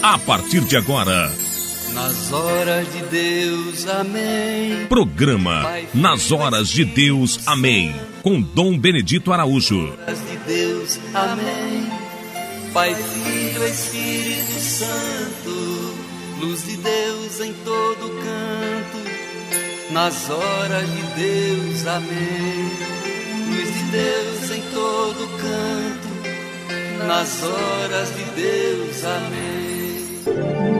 a partir de agora. Nas horas de Deus, amém. Programa Nas Horas de Deus, amém. Com Dom Benedito Araújo. Nas horas de Deus, amém. Pai, Filho, Espírito Santo, luz de Deus em todo canto. Nas horas de Deus, amém. Luz de Deus em todo canto. Nas horas de Deus, amém.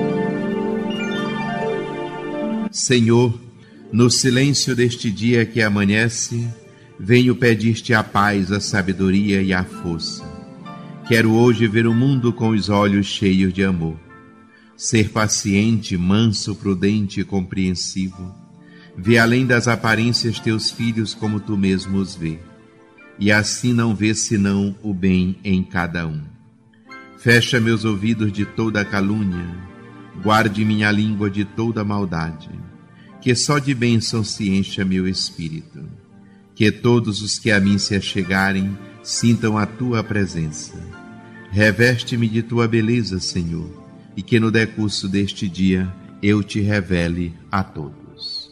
Senhor, no silêncio deste dia que amanhece, venho pedir-te a paz, a sabedoria e a força. Quero hoje ver o mundo com os olhos cheios de amor. Ser paciente, manso, prudente e compreensivo. Ver além das aparências teus filhos como tu mesmo os vê. E assim não ver senão o bem em cada um. Fecha meus ouvidos de toda calúnia. Guarde minha língua de toda maldade. Que só de bênção se encha meu espírito. Que todos os que a mim se achegarem sintam a tua presença. Reveste-me de tua beleza, Senhor, e que no decurso deste dia eu te revele a todos.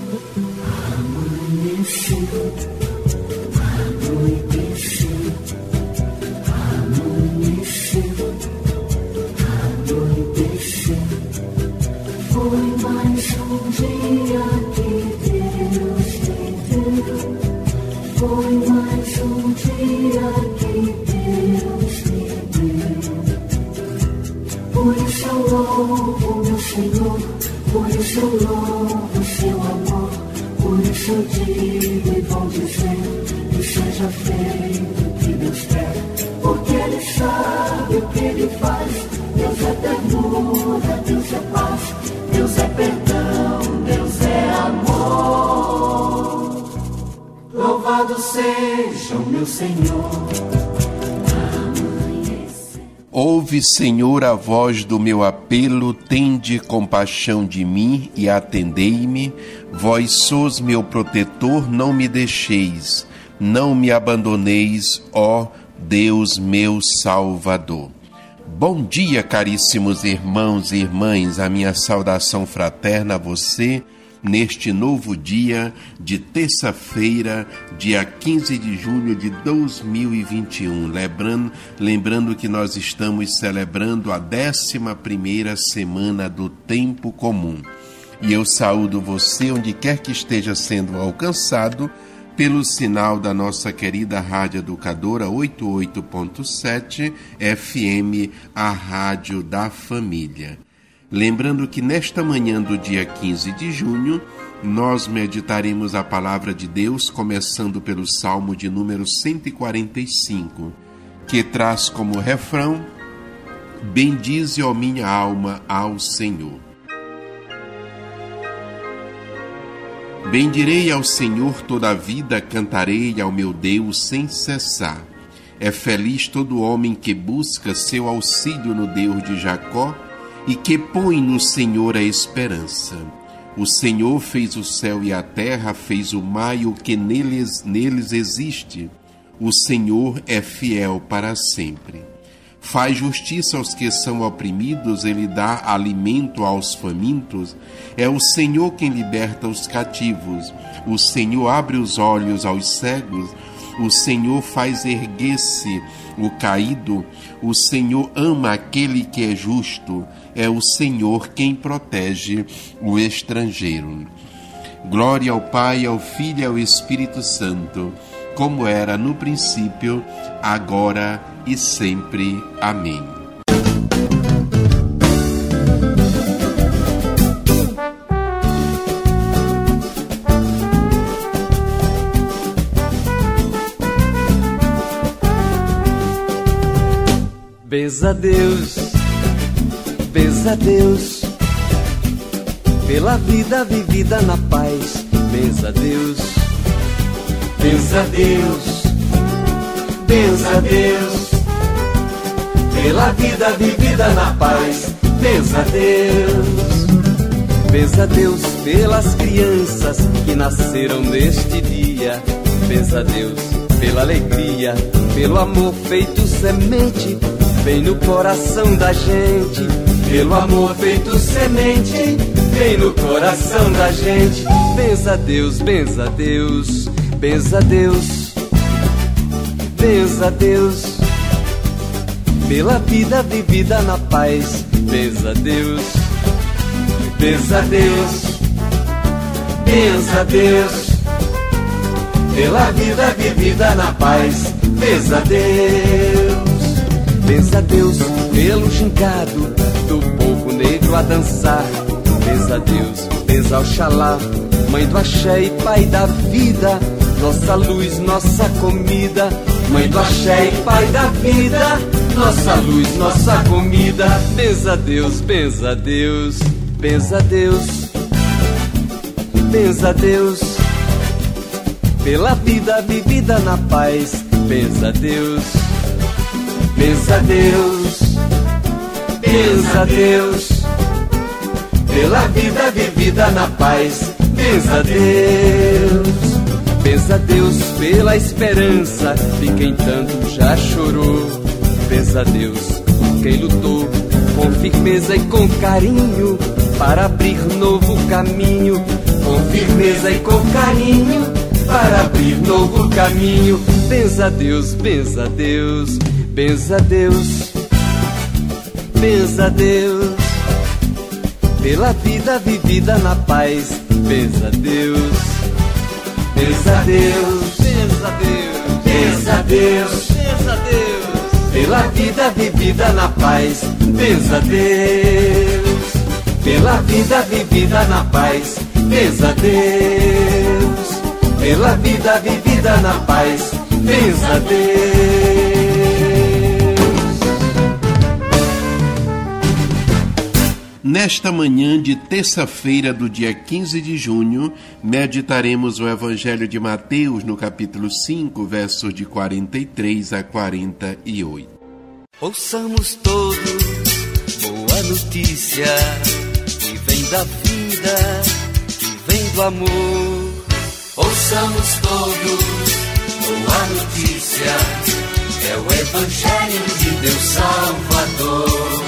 Foi mais um dia que Deus me deu. Foi mais um dia que Deus me deu. Por isso eu louvo meu Senhor, por isso eu louvo seu amor. Por isso eu digo e vou dizer que seja feito o que Deus quer. Porque Ele sabe o que Ele faz. Deus é ternura, Deus é paz. Deus é perdão, Deus é amor. Louvado seja o meu Senhor. Ouve, Senhor, a voz do meu apelo, tende compaixão de mim e atendei-me. Vós sois meu protetor, não me deixeis, não me abandoneis, ó Deus meu Salvador. Bom dia, caríssimos irmãos e irmãs, a minha saudação fraterna a você, neste novo dia de terça-feira, dia 15 de junho de 2021. Lembrando que nós estamos celebrando a 11ª semana do tempo comum. E eu saúdo você onde quer que esteja sendo alcançado pelo sinal da nossa querida Rádio Educadora 88.7 FM, a Rádio da Família. Lembrando que nesta manhã do dia 15 de junho, nós meditaremos a palavra de Deus, começando pelo Salmo de número 145, que traz como refrão: bendize, ó minha alma, ao Senhor. Bendirei ao Senhor toda a vida, cantarei ao meu Deus sem cessar. É feliz todo homem que busca seu auxílio no Deus de Jacó e que põe no Senhor a esperança. O Senhor fez o céu e a terra, fez o mar e o que neles existe. O Senhor é fiel para sempre. Faz justiça aos que são oprimidos, Ele dá alimento aos famintos. É o Senhor quem liberta os cativos. O Senhor abre os olhos aos cegos. O Senhor faz erguer-se o caído. O Senhor ama aquele que é justo. É o Senhor quem protege o estrangeiro. Glória ao Pai, ao Filho e ao Espírito Santo, como era no princípio, agora e sempre. Amém. Benza a Deus, pela vida vivida na paz. Benza a Deus, benza a Deus, benza a Deus, pela vida vivida na paz. Benza a Deus, benza a Deus pelas crianças que nasceram neste dia. Benza a Deus pela alegria, pelo amor feito semente, bem no coração da gente. pelo amor feito semente, vem no coração da gente. Benza a Deus, benza a Deus, benza a Deus, benza a Deus, pela vida vivida na paz. Benza a Deus, benza a Deus, benza a Deus, pela vida vivida na paz. Benza a Deus, benza a Deus, pelo gingado do povo negro a dançar. Benza a Deus, benza Oxalá, mãe do axé e pai da vida, nossa luz, nossa comida. Mãe do axé e pai da vida, nossa luz, nossa comida. Benza a Deus, benza a Deus, benza a Deus, benza a Deus, pela vida vivida na paz. Benza a Deus, benza a Deus, benza a Deus, pela vida vivida na paz. Benza a Deus, benza a Deus, pela esperança de quem tanto já chorou. Benza a Deus, quem lutou com firmeza e com carinho para abrir novo caminho. Com firmeza e com carinho para abrir novo caminho. Benza a Deus, benza a Deus, benza a Deus, benza a Deus, pela vida vivida na paz. Benza a Deus, benza a Deus, benza a Deus, benza a Deus, benza a Deus, pela vida vivida na paz. Benza a Deus, pela vida vivida na paz. Benza a Deus, pela vida vivida na paz. Benza a Deus. Nesta manhã de terça-feira do dia 15 de junho, meditaremos o Evangelho de Mateus no capítulo 5, versos de 43 a 48. Ouçamos todos boa notícia, que vem da vida, que vem do amor. Ouçamos todos boa notícia, é o Evangelho de Deus Salvador.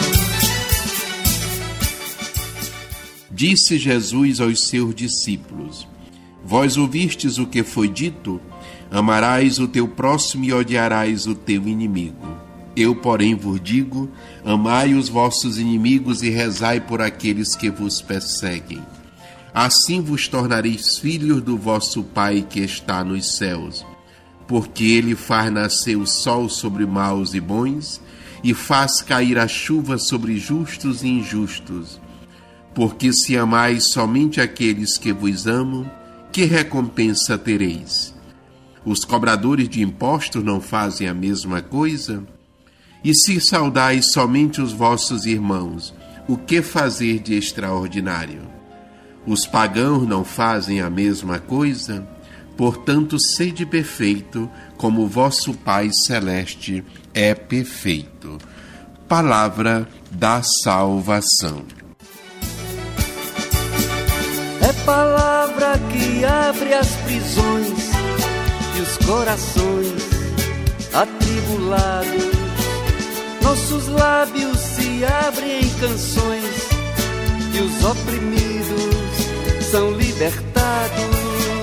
Disse Jesus aos seus discípulos: Vós ouvistes o que foi dito? Amarás o teu próximo e odiarás o teu inimigo. Eu, porém, vos digo: amai os vossos inimigos e rezai por aqueles que vos perseguem. Assim vos tornareis filhos do vosso Pai que está nos céus, porque ele faz nascer o sol sobre maus e bons, e faz cair a chuva sobre justos e injustos. Porque se amais somente aqueles que vos amam, que recompensa tereis? Os cobradores de impostos não fazem a mesma coisa? E se saudais somente os vossos irmãos, o que fazer de extraordinário? Os pagãos não fazem a mesma coisa? Portanto, sede perfeito, como o vosso Pai Celeste é perfeito. Palavra da salvação. É palavra que abre as prisões e os corações atribulados. Nossos lábios se abrem em canções e os oprimidos são libertados.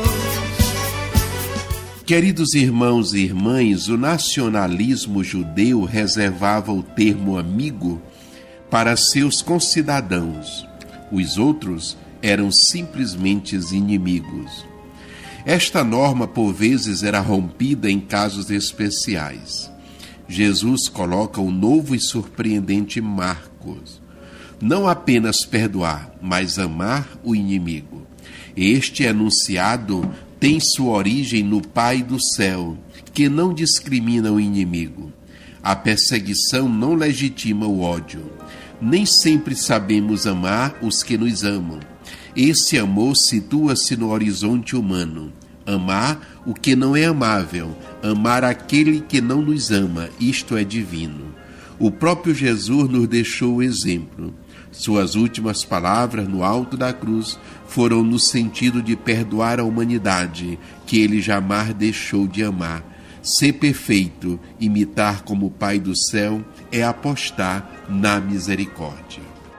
Queridos irmãos e irmãs, o nacionalismo judeu reservava o termo amigo para seus concidadãos. Os outros eram simplesmente inimigos. Esta norma, por vezes, era rompida em casos especiais. Jesus coloca o novo e surpreendente Marcos. Não apenas perdoar, mas amar o inimigo. Este enunciado tem sua origem no Pai do céu, que não discrimina o inimigo. A perseguição não legitima o ódio. Nem sempre sabemos amar os que nos amam. Esse amor situa-se no horizonte humano. Amar o que não é amável, amar aquele que não nos ama, isto é divino. O próprio Jesus nos deixou o exemplo. Suas últimas palavras no alto da cruz foram no sentido de perdoar a humanidade, que ele jamais deixou de amar. Ser perfeito, imitar como o Pai do céu, é apostar na misericórdia.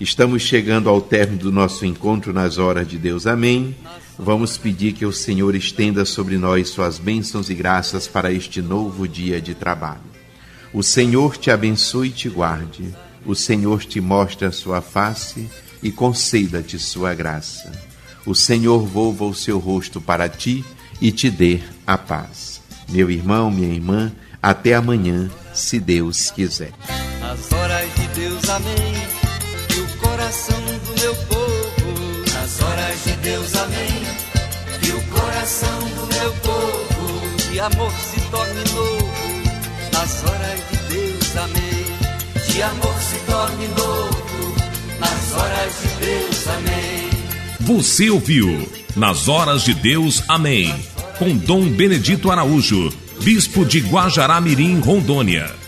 Estamos chegando ao término do nosso encontro nas horas de Deus. Amém. Vamos pedir que o Senhor estenda sobre nós suas bênçãos e graças para este novo dia de trabalho. O Senhor te abençoe e te guarde. O Senhor te mostre a sua face e conceda-te sua graça. O Senhor volva o seu rosto para ti e te dê a paz. Meu irmão, minha irmã, até amanhã, se Deus quiser. Nas horas de Deus, amém, que o coração do meu povo. Nas horas de Deus, amém, que o coração do meu povo de amor se torne novo. Nas horas de Deus, amém, de amor se torne novo. Nas horas de Deus, amém. Você ouviu Nas Horas de Deus, amém, com Dom Benedito Araújo, bispo de Guajará-Mirim, Rondônia.